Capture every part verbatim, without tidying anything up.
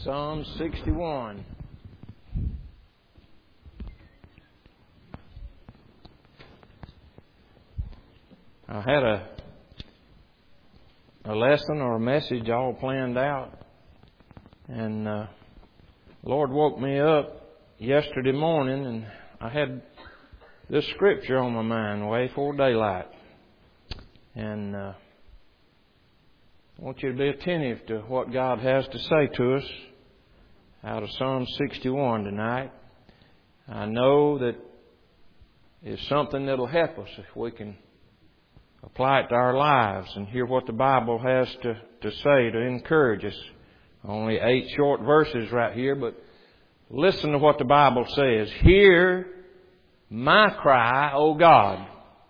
Psalm sixty-one. I had a a lesson or a message all planned out, and uh, the Lord woke me up yesterday morning, and I had this scripture on my mind way before daylight, and uh, I want you to be attentive to what God has to say to us out of Psalm sixty-one tonight. I know that it's something that'll help us if we can apply it to our lives and hear what the Bible has to, to say to encourage us. Only eight short verses right here, but listen to what the Bible says. Hear my cry, O God.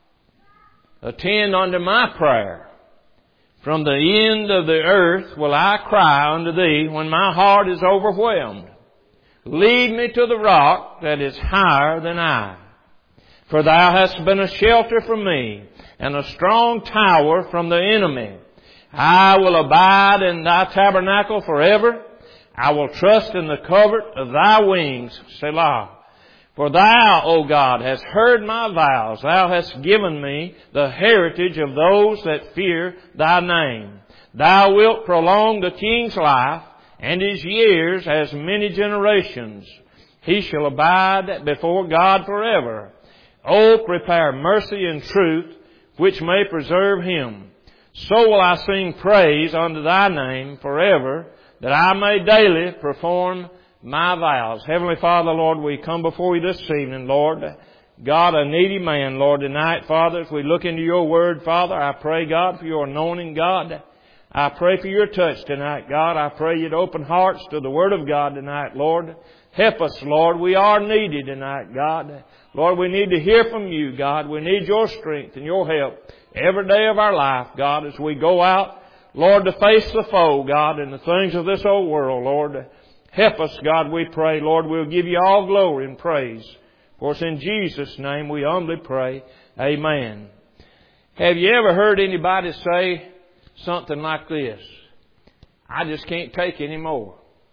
Attend unto my prayer. From the end of the earth will I cry unto Thee when my heart is overwhelmed. Lead me to the rock that is higher than I. For Thou hast been a shelter for me, and a strong tower from the enemy. I will abide in Thy tabernacle forever. I will trust in the covert of Thy wings, Selah. For Thou, O God, hast heard my vows. Thou hast given me the heritage of those that fear Thy name. Thou wilt prolong the king's life, and his years as many generations. He shall abide before God forever. O prepare mercy and truth, which may preserve him. So will I sing praise unto Thy name forever, that I may daily perform my vows. Heavenly Father, Lord, we come before You this evening, Lord. God, a needy man, Lord, tonight, Father, as we look into Your Word, Father, I pray, God, for Your anointing, God. I pray for Your touch tonight, God. I pray You'd open hearts to the Word of God tonight, Lord. Help us, Lord. We are needy tonight, God. Lord, we need to hear from You, God. We need Your strength and Your help every day of our life, God, as we go out, Lord, to face the foe, God, and the things of this old world, Lord. Help us, God, we pray. Lord, we'll give You all glory and praise. For it's in Jesus' name we humbly pray. Amen. Have you ever heard anybody say something like this? I just can't take any more.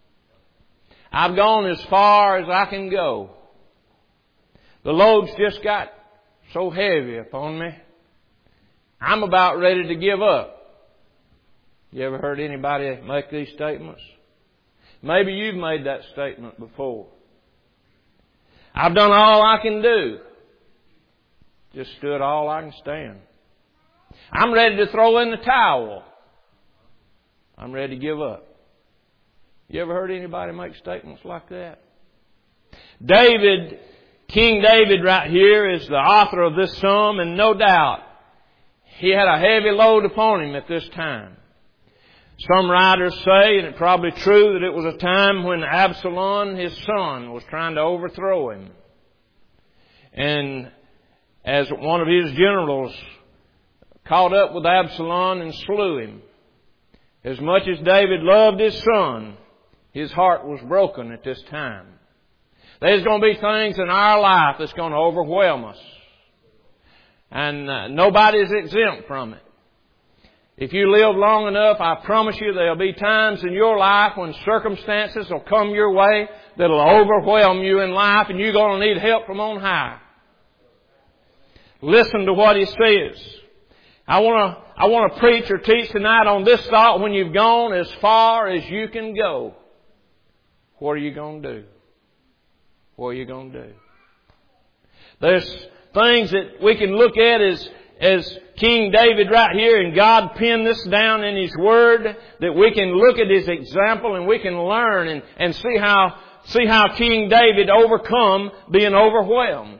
I've gone as far as I can go. The load's just got so heavy upon me. I'm about ready to give up. You ever heard anybody make these statements? Maybe you've made that statement before. I've done all I can do. Just stood all I can stand. I'm ready to throw in the towel. I'm ready to give up. You ever heard anybody make statements like that? David, King David right here is the author of this psalm, and no doubt he had a heavy load upon him at this time. Some writers say, and it's probably true, that it was a time when Absalom, his son, was trying to overthrow him. And as one of his generals caught up with Absalom and slew him. As much as David loved his son, his heart was broken at this time. There's going to be things in our life that's going to overwhelm us. And uh, nobody's exempt from it. If you live long enough, I promise you there'll be times in your life when circumstances will come your way that'll overwhelm you in life, and you're going to need help from on high. Listen to what he says. I want to I want to preach or teach tonight on this thought: when you've gone as far as you can go, what are you going to do? What are you going to do? There's things that we can look at as as King David right here, and God penned this down in His Word, that we can look at His example and we can learn and, and see how see how King David overcome being overwhelmed.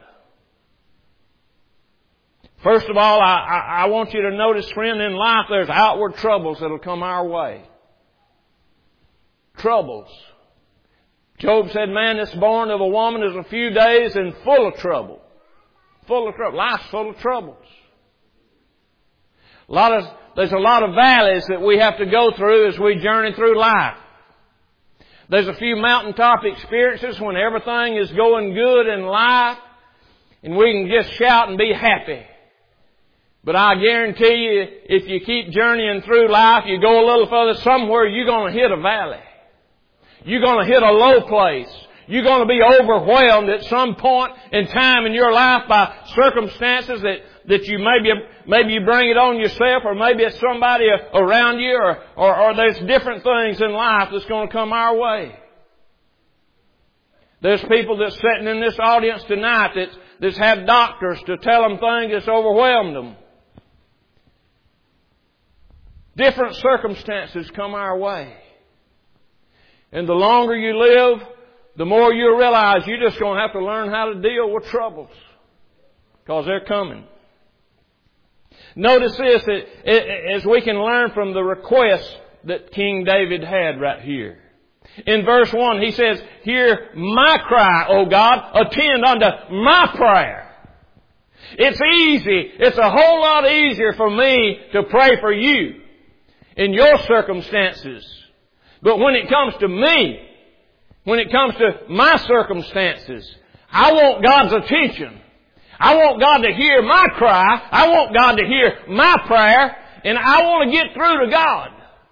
First of all, I, I, I want you to notice, friend, in life there's outward troubles that'll come our way. Troubles. Job said, man that's born of a woman is a few days and full of trouble. Full of trouble. Life's full of troubles. A lot of, there's a lot of valleys that we have to go through as we journey through life. There's a few mountaintop experiences when everything is going good in life and we can just shout and be happy. But I guarantee you, if you keep journeying through life, you go a little further, somewhere you're going to hit a valley. You're going to hit a low place. You're going to be overwhelmed at some point in time in your life by circumstances that, that you maybe, maybe you bring it on yourself, or maybe it's somebody around you, or, or, or there's different things in life that's going to come our way. There's people that's sitting in this audience tonight that's, that's had doctors to tell them things that's overwhelmed them. Different circumstances come our way. And the longer you live, the more you'll realize you're just going to have to learn how to deal with troubles. Because they're coming. Notice this, that as we can learn from the request that King David had right here. In verse one, he says, "Hear my cry, O God, attend unto my prayer." It's easy, it's a whole lot easier for me to pray for you in your circumstances. But when it comes to me, when it comes to my circumstances, I want God's attention. I want God to hear my cry. I want God to hear my prayer. And I want to get through to God.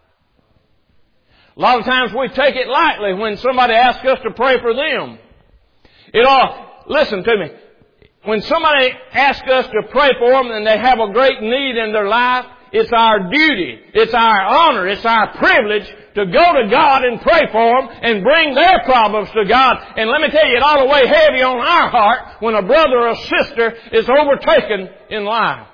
A lot of times we take it lightly when somebody asks us to pray for them. It all, listen to me. When somebody asks us to pray for them and they have a great need in their life, it's our duty, it's our honor, it's our privilege to go to God and pray for them and bring their problems to God. And let me tell you, it ought to weigh heavy on our heart when a brother or sister is overtaken in life.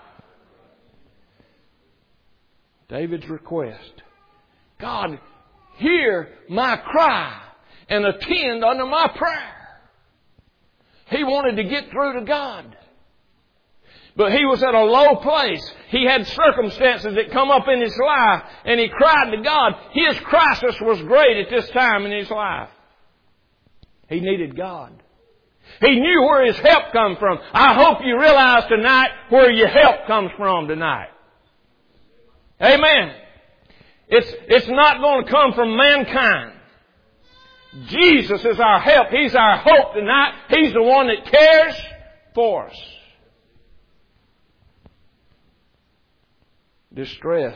David's request. God, hear my cry and attend unto my prayer. He wanted to get through to God. But he was at a low place. He had circumstances that come up in his life, and he cried to God. His crisis was great at this time in his life. He needed God. He knew where his help come from. I hope you realize tonight where your help comes from tonight. Amen. It's, it's not going to come from mankind. Jesus is our help. He's our hope tonight. He's the one that cares for us. Distress,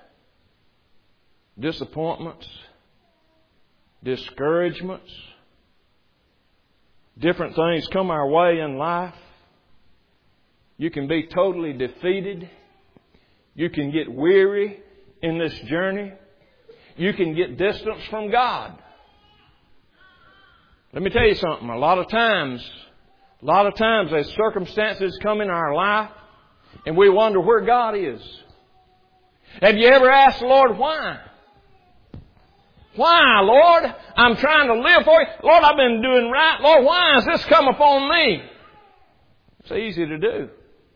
disappointments, discouragements, different things come our way in life. You can be totally defeated. You can get weary in this journey. You can get distance from God. Let me tell you something. A lot of times, a lot of times as circumstances come in our life and we wonder where God is. Have you ever asked the Lord why? Why, Lord? I'm trying to live for you. Lord, I've been doing right. Lord, why has this come upon me? It's easy to do.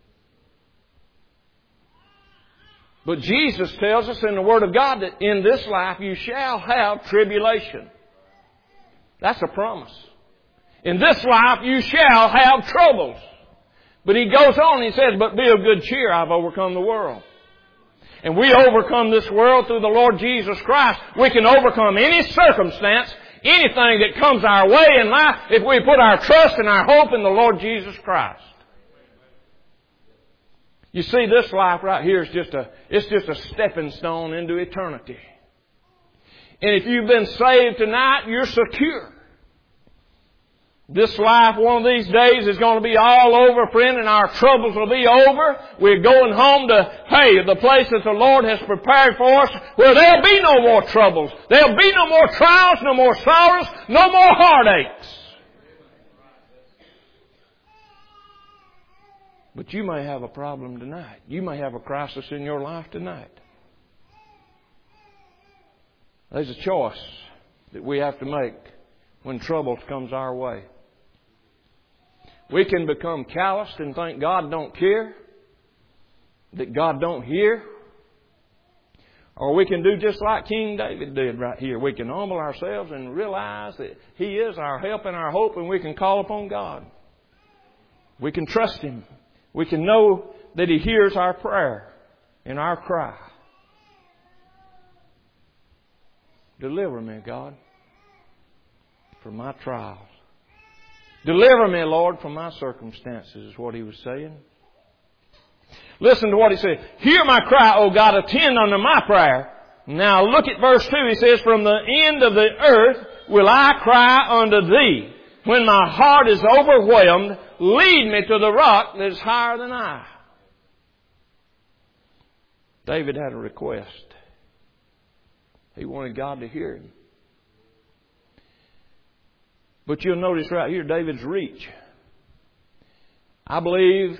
But Jesus tells us in the Word of God that in this life you shall have tribulation. That's a promise. In this life you shall have troubles. But He goes on and He says, but be of good cheer, I've overcome the world. And we overcome this world through the Lord Jesus Christ. We can overcome any circumstance, anything that comes our way in life, if we put our trust and our hope in the Lord Jesus Christ. You see, this life right here is just a, it's just a stepping stone into eternity. And if you've been saved tonight, you're secure. This life one of these days is going to be all over, friend, and our troubles will be over. We're going home to, hey, the place that the Lord has prepared for us where there'll be no more troubles. There'll be no more trials, no more sorrows, no more heartaches. But you may have a problem tonight. You may have a crisis in your life tonight. There's a choice that we have to make when trouble comes our way. We can become calloused and think God don't care, that God don't hear. Or we can do just like King David did right here. We can humble ourselves and realize that He is our help and our hope, and we can call upon God. We can trust Him. We can know that He hears our prayer and our cry. Deliver me, God, from my trials. Deliver me, Lord, from my circumstances, is what he was saying. Listen to what he said. Hear my cry, O God, attend unto my prayer. Now look at verse two. He says, from the end of the earth will I cry unto Thee. When my heart is overwhelmed, lead me to the rock that is higher than I. David had a request. He wanted God to hear him. But you'll notice right here David's reach. I believe,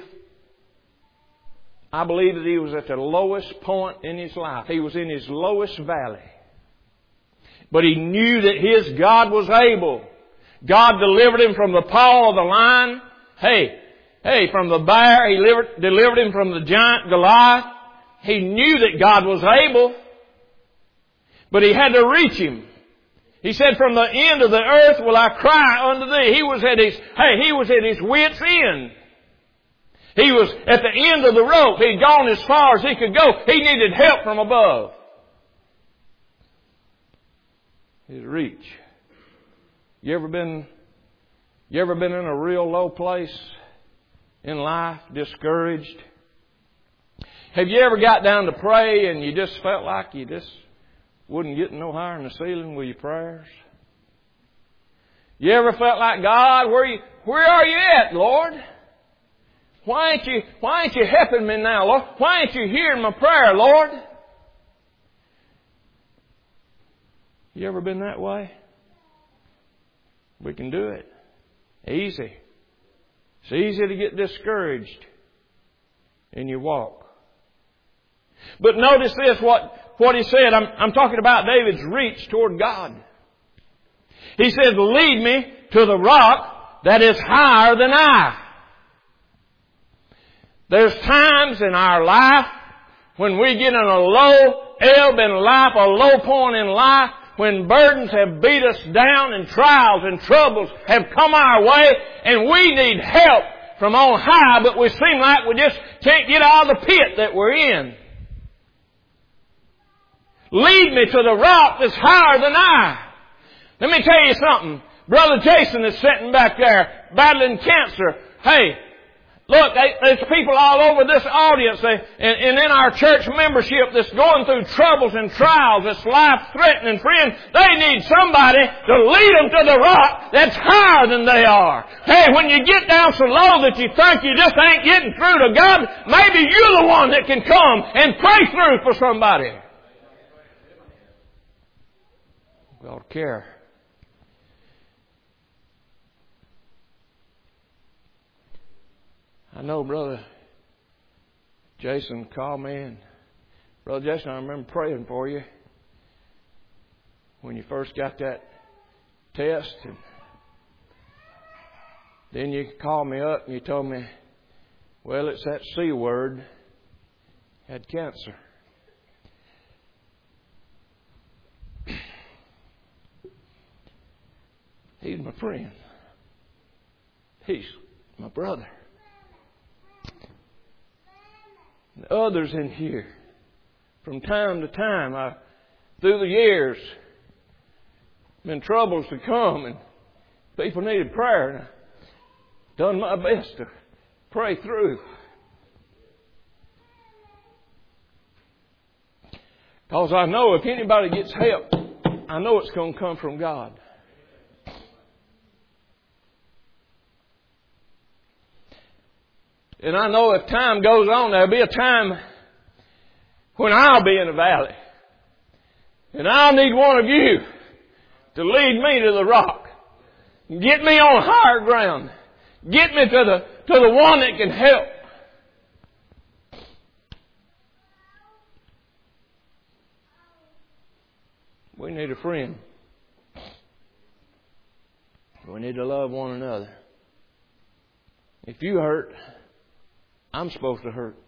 I believe that he was at the lowest point in his life. He was in his lowest valley. But he knew that his God was able. God delivered him from the paw of the lion. Hey, hey, from the bear. He delivered, delivered him from the giant Goliath. He knew that God was able. But he had to reach him. He said, from the end of the earth will I cry unto Thee. He was at his, hey, he was at his wit's end. He was at the end of the rope. He'd gone as far as he could go. He needed help from above. His reach. You ever been, you ever been in a real low place in life, discouraged? Have you ever got down to pray and you just felt like you just wouldn't get no higher in the ceiling with your prayers? You ever felt like, God, where you, where are you at, Lord? Why ain't you, why ain't you helping me now, Lord? Why ain't you hearing my prayer, Lord? You ever been that way? We can do it. Easy. It's easy to get discouraged in your walk. But notice this, what, what he said. I'm, I'm talking about David's reach toward God. He said, lead me to the rock that is higher than I. There's times in our life when we get in a low ebb in life, a low point in life, when burdens have beat us down and trials and troubles have come our way and we need help from on high, but we seem like we just can't get out of the pit that we're in. Lead me to the rock that's higher than I. Let me tell you something. Brother Jason is sitting back there battling cancer. Hey, look, there's people all over this audience and in our church membership that's going through troubles and trials that's life-threatening. Friend, they need somebody to lead them to the rock that's higher than they are. Hey, when you get down so low that you think you just ain't getting through to God, maybe you're the one that can come and pray through for somebody. We ought to care. I know Brother Jason called me, and Brother Jason, I remember praying for you when you first got that test, and then you called me up and you told me, well, it's that C word, had cancer. He's my friend. He's my brother. And others in here, from time to time, I, through the years, been troubles to come and people needed prayer, and I've done my best to pray through. Because I know if anybody gets help, I know it's going to come from God. And I know if time goes on, there'll be a time when I'll be in a valley. And I'll need one of you to lead me to the rock. Get me on higher ground. Get me to the, to the one that can help. We need a friend. We need to love one another. If you hurt, I'm supposed to hurt.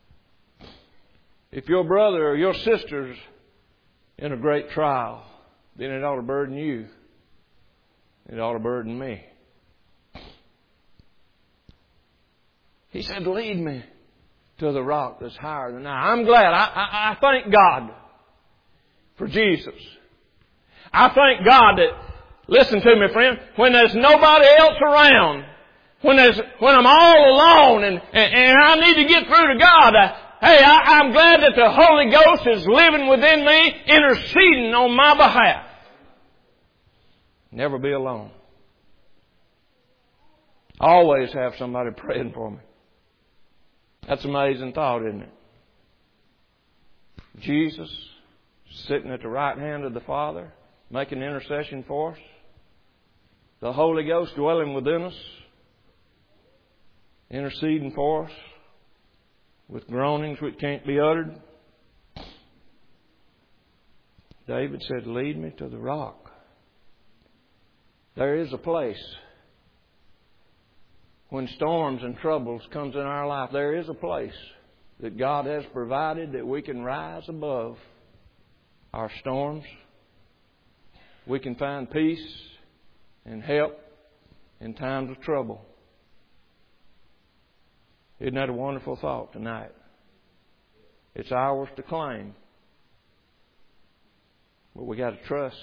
If your brother or your sister's in a great trial, then it ought to burden you. It ought to burden me. He said, lead me to the rock that's higher than I. I'm glad. I, I, I thank God for Jesus. I thank God that, listen to me, friend, when there's nobody else around, When there's, when I'm all alone and, and, and I need to get through to God, I, hey, I, I'm glad that the Holy Ghost is living within me, interceding on my behalf. Never be alone. Always have somebody praying for me. That's an amazing thought, isn't it? Jesus sitting at the right hand of the Father, making intercession for us. The Holy Ghost dwelling within us, interceding for us with groanings which can't be uttered. David said, lead me to the rock. There is a place when storms and troubles comes in our life. There is a place that God has provided that we can rise above our storms. We can find peace and help in times of trouble. Isn't that a wonderful thought tonight? It's ours to claim. But we got to trust.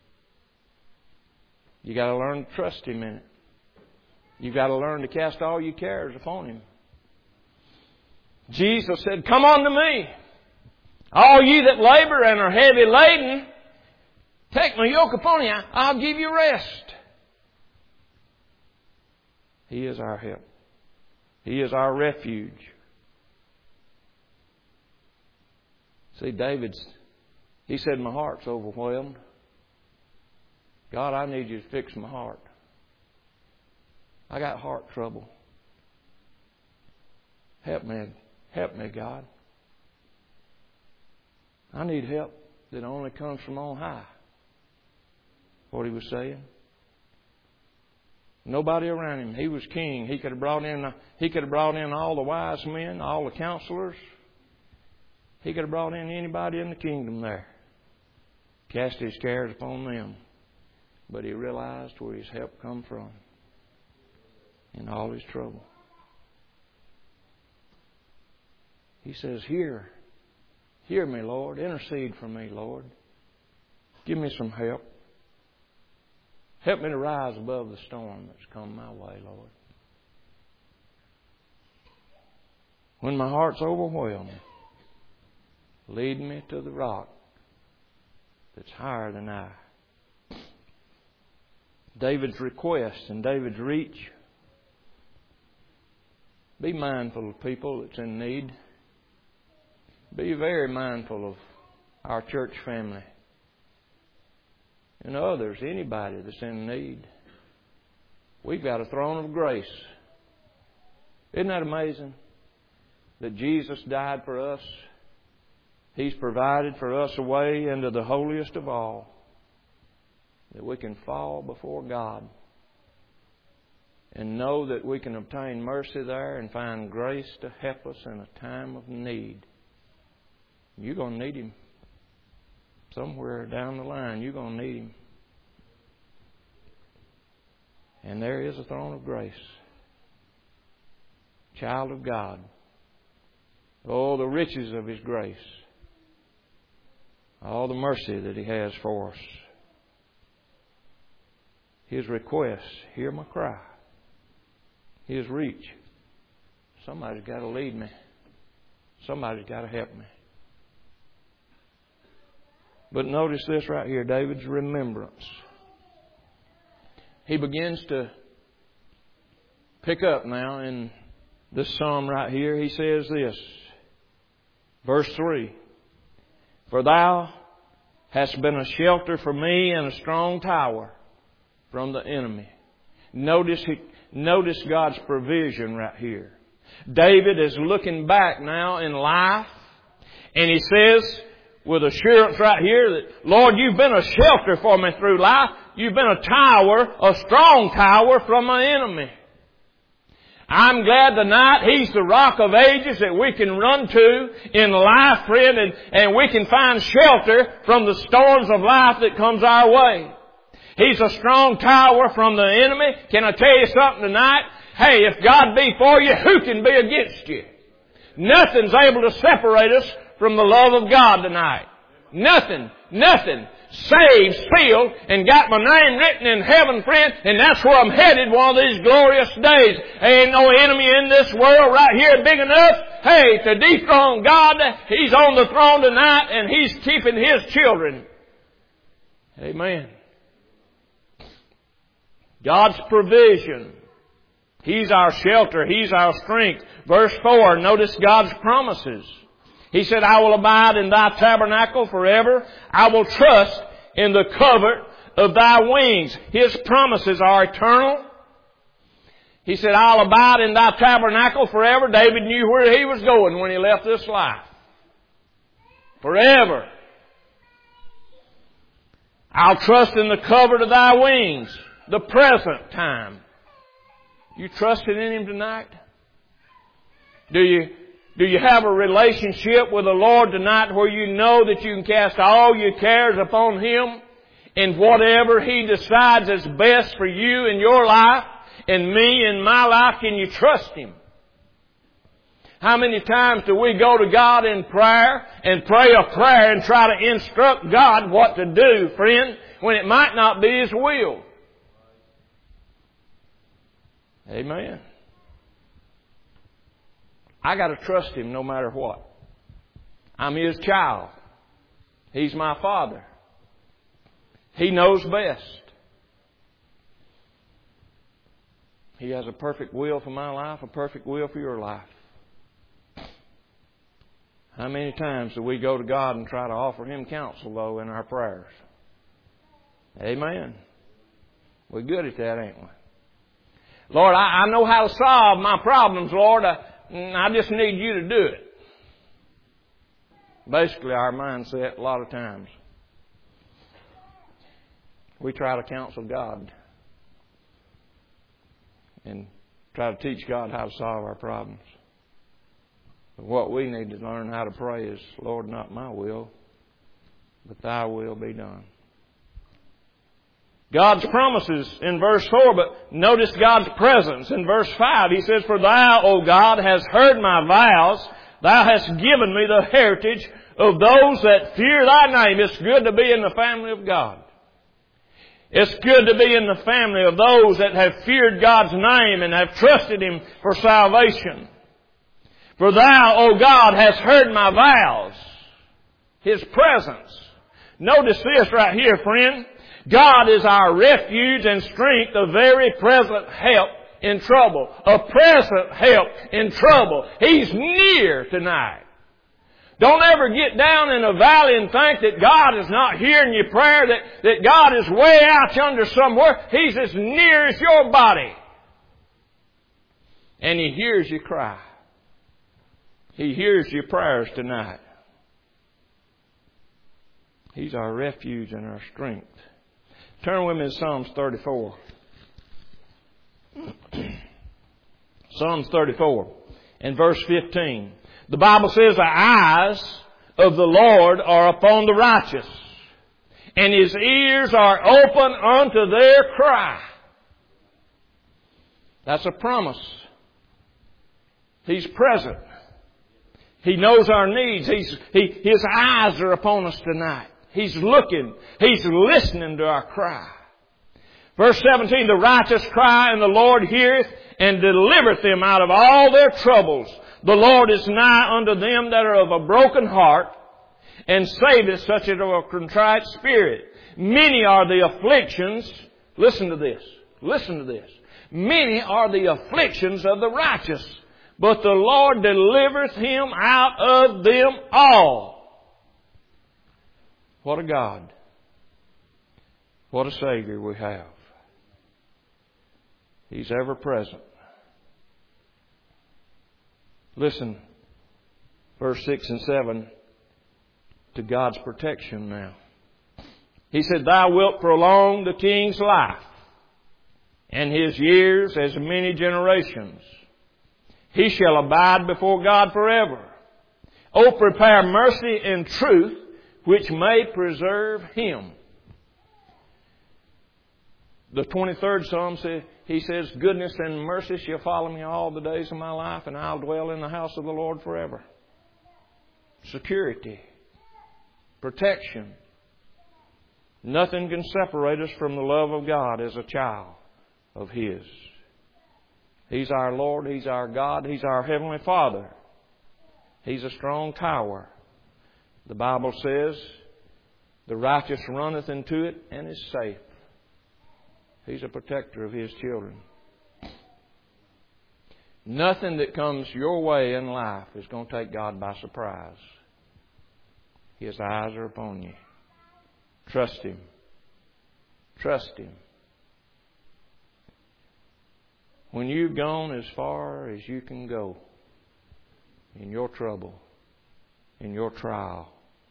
You got to learn to trust Him in it. You got to learn to cast all your cares upon Him. Jesus said, come unto me, all ye that labor and are heavy laden. Take my yoke upon you. I'll give you rest. He is our help. He is our refuge. See, David's, he said, my heart's overwhelmed. God, I need you to fix my heart. I got heart trouble. Help me. Help me, God. I need help that only comes from on high. What he was saying. Nobody around him. He was king. He could have brought in, he could have brought in all the wise men, all the counselors. He could have brought in anybody in the kingdom there. Cast his cares upon them. But he realized where his help come from in all his trouble. He says, hear, hear me, Lord. Intercede for me, Lord. Give me some help. Help me to rise above the storm that's come my way, Lord. When my heart's overwhelmed, lead me to the rock that's higher than I. David's request and David's reach. Be mindful of people that's in need. Be very mindful of our church family. And others, anybody that's in need. We've got a throne of grace. Isn't that amazing? That Jesus died for us. He's provided for us a way into the holiest of all. That we can fall before God. And know that we can obtain mercy there and find grace to help us in a time of need. You're going to need Him. Somewhere down the line, you're going to need Him. And there is a throne of grace. Child of God. Oh, the riches of His grace. All the mercy that He has for us. His request, hear my cry. His reach. Somebody's got to lead me. Somebody's got to help me. But notice this right here, David's remembrance. He begins to pick up now in this psalm right here. He says this, verse three, for thou hast been a shelter for me and a strong tower from the enemy. Notice, he, notice God's provision right here. David is looking back now in life, and he says, with assurance right here that, Lord, you've been a shelter for me through life. You've been a tower, a strong tower from my enemy. I'm glad tonight He's the rock of ages that we can run to in life, friend, and, and we can find shelter from the storms of life that comes our way. He's a strong tower from the enemy. Can I tell you something tonight? Hey, if God be for you, who can be against you? Nothing's able to separate us from the love of God tonight. Nothing, nothing. Saved, sealed, and got my name written in heaven, friend, and that's where I'm headed one of these glorious days. Ain't no enemy in this world right here big enough, hey, to dethrone God. He's on the throne tonight, and He's keeping His children. Amen. God's provision. He's our shelter. He's our strength. Verse four, notice God's promises. He said, I will abide in thy tabernacle forever. I will trust in the covert of thy wings. His promises are eternal. He said, I'll abide in thy tabernacle forever. David knew where he was going when he left this life. Forever. I'll trust in the covert of thy wings. The present time. You trusted in Him tonight? Do you, do you have a relationship with the Lord tonight where you know that you can cast all your cares upon Him and whatever He decides is best for you in your life and me in my life, can you trust Him? How many times do we go to God in prayer and pray a prayer and try to instruct God what to do, friend, when it might not be His will? Amen. I got to trust Him no matter what. I'm His child. He's my Father. He knows best. He has a perfect will for my life, a perfect will for your life. How many times do we go to God and try to offer Him counsel, though, in our prayers? Amen. We're good at that, ain't we? Lord, I, I know how to solve my problems, Lord. I, I just need You to do it. Basically, our mindset a lot of times. We try to counsel God and try to teach God how to solve our problems. But what we need to learn how to pray is, Lord, not my will, but Thy will be done. God's promises in verse four, but notice God's presence in verse five. He says, For Thou, O God, hast heard my vows. Thou hast given me the heritage of those that fear Thy name. It's good to be in the family of God. It's good to be in the family of those that have feared God's name and have trusted Him for salvation. For Thou, O God, hast heard my vows. His presence. Notice this right here, friend. God is our refuge and strength, a very present help in trouble. A present help in trouble. He's near tonight. Don't ever get down in a valley and think that God is not hearing your prayer, that, that God is way out yonder somewhere. He's as near as your body. And He hears you cry. He hears your prayers tonight. He's our refuge and our strength. Turn with me to Psalms thirty-four. Psalms thirty-four and verse fifteen. The Bible says, The eyes of the Lord are upon the righteous, and His ears are open unto their cry. That's a promise. He's present. He knows our needs. He's, he, His eyes are upon us tonight. He's looking. He's listening to our cry. Verse seventeen, The righteous cry, and the Lord heareth, and delivereth them out of all their troubles. The Lord is nigh unto them that are of a broken heart, and saveth such as are of a contrite spirit. Many are the afflictions. Listen to this. Listen to this. Many are the afflictions of the righteous, but the Lord delivereth him out of them all. What a God. What a Savior we have. He's ever present. Listen, verse six and seven, to God's protection now. He said, Thou wilt prolong the king's life, and his years as many generations. He shall abide before God forever. O prepare mercy and truth, which may preserve him. The twenty-third Psalm says, he says, Goodness and mercy shall follow me all the days of my life, and I'll dwell in the house of the Lord forever. Security. Protection. Nothing can separate us from the love of God as a child of His. He's our Lord. He's our God. He's our Heavenly Father. He's a strong tower. The Bible says, The righteous runneth into it and is safe. He's a protector of His children. Nothing that comes your way in life is going to take God by surprise. His eyes are upon you. Trust Him. Trust Him. When you've gone as far as you can go in your trouble, in your trial,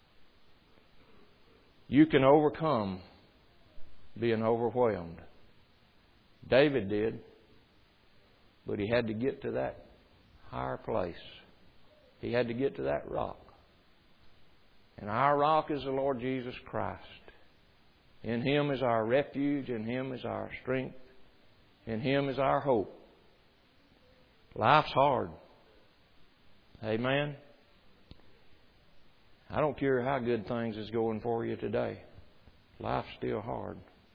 you can overcome being overwhelmed. David did, but he had to get to that higher place. He had to get to that rock. And our rock is the Lord Jesus Christ. In Him is our refuge. In Him is our strength. In Him is our hope. Life's hard. Amen. I don't care how good things is going for you today. Life's still hard.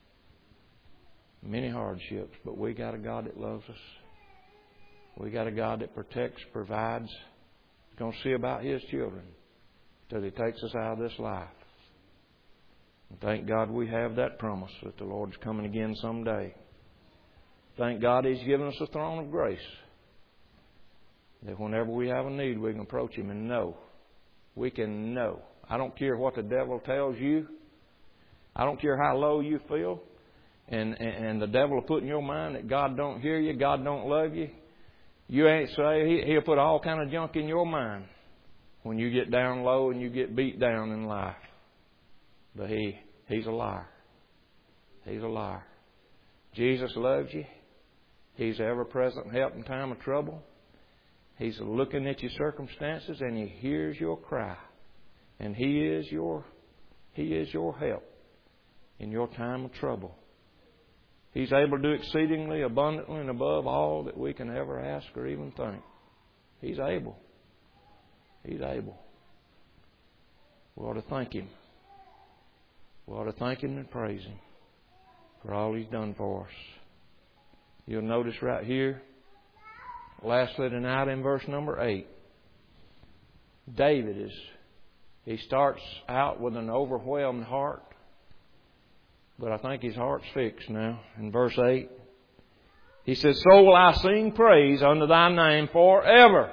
Many hardships, but we got a God that loves us. We got a God that protects, provides. He's going to see about His children till He takes us out of this life. And thank God we have that promise that the Lord's coming again someday. Thank God He's given us a throne of grace. That whenever we have a need, we can approach Him and know. We can know. I don't care what the devil tells you. I don't care how low you feel. And, and, and the devil will put in your mind that God don't hear you, God don't love you. You ain't say, he, he'll put all kind of junk in your mind when you get down low and you get beat down in life. But he, he's a liar. He's a liar. Jesus loves you. He's ever-present help in time of trouble. He's looking at your circumstances and He hears your cry. And He is your, He is your help in your time of trouble. He's able to do exceedingly abundantly and above all that we can ever ask or even think. He's able. He's able. We ought to thank Him. We ought to thank Him and praise Him for all He's done for us. You'll notice right here, lastly tonight in verse number eight, David is, he starts out with an overwhelmed heart. But I think his heart's fixed now. In verse eight, he says, "So will I sing praise unto Thy name forever,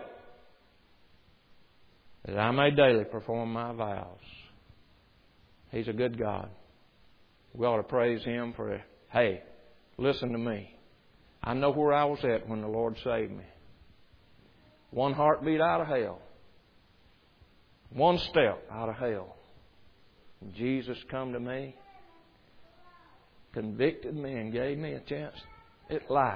that I may daily perform my vows." He's a good God. We ought to praise Him for, hey, listen to me. I know where I was at when the Lord saved me. One heartbeat out of hell. One step out of hell. Jesus come to me, convicted me and gave me a chance at life.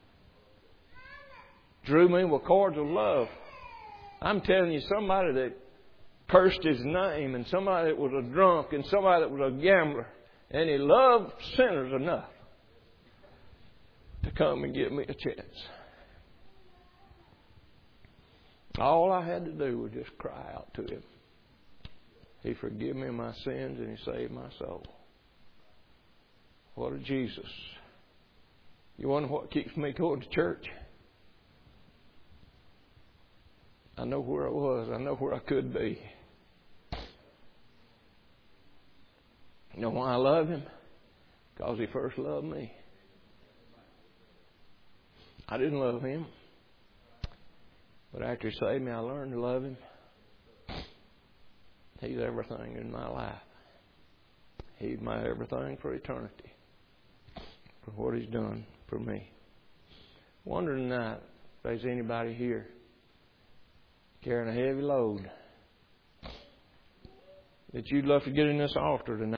Drew me with cords of love. I'm telling you, somebody that cursed His name and somebody that was a drunk and somebody that was a gambler, and He loved sinners enough to come and give me a chance. All I had to do was just cry out to Him. He forgave me my sins and He saved my soul. What a Jesus. You wonder what keeps me going to church? I know where I was. I know where I could be. You know why I love Him? Because He first loved me. I didn't love Him. But after He saved me, I learned to love Him. He's everything in my life. He's my everything for eternity. For what He's done for me. Wondering tonight if there's anybody here carrying a heavy load that you'd love to get in this altar tonight.